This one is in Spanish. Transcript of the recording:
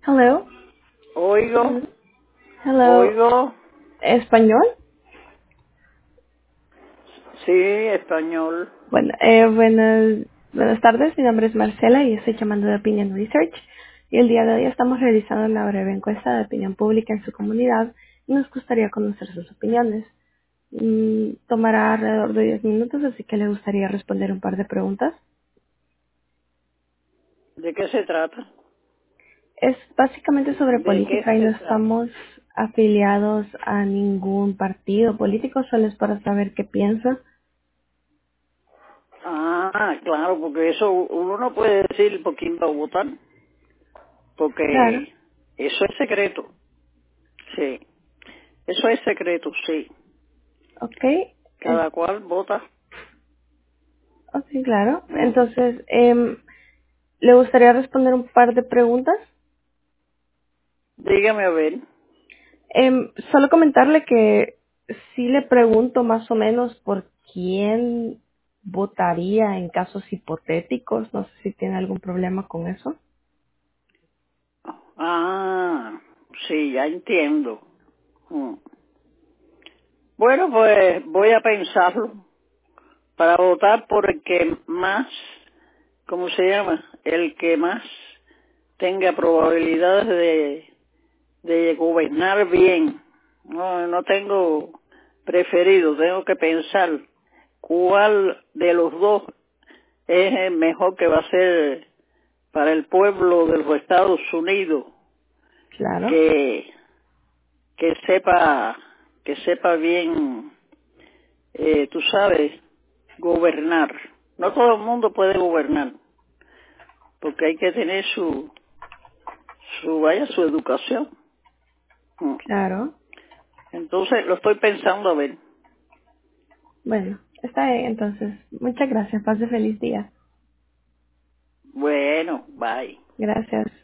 Hello. Oigo, Hello. Hello. oigo, ¿Español? sí, español. Bueno, buenas tardes. Mi nombre es Marcela y estoy llamando de Opinion Research. Y el día de hoy estamos realizando una breve encuesta de opinión pública en su comunidad y nos gustaría conocer sus opiniones. Tomará alrededor de 10 minutos, así que le gustaría responder un par de preguntas. ¿De qué se trata? Es básicamente sobre ¿De qué política y no se trata? estamos afiliados a ningún partido político, solo es para saber qué piensa. Ah, claro, porque eso uno no puede decir por quién va a votar, Claro. porque eso es secreto, sí. Eso es secreto, sí. Ok. Cada cual vota. Ok, claro. Mm. Entonces, ¿le gustaría responder un par de preguntas? Dígame a ver. Solo comentarle que sí le pregunto más o menos por quién votaría en casos hipotéticos. No sé si tiene algún problema con eso. Ah, sí, ya entiendo. Mm. Bueno, pues voy a pensarlo para votar por el que más, ¿cómo se llama? El que más tenga probabilidades de gobernar bien. No, no tengo preferido, tengo que pensar cuál de los dos es el mejor que va a ser para el pueblo de los Estados Unidos, Claro, que, que sepa, que sepa bien, tú sabes, gobernar. No todo el mundo puede gobernar, porque hay que tener su educación. Mm. claro. Entonces lo estoy pensando a ver. Bueno, está bien entonces. Muchas gracias. Pase feliz día. Bueno, bye. Gracias.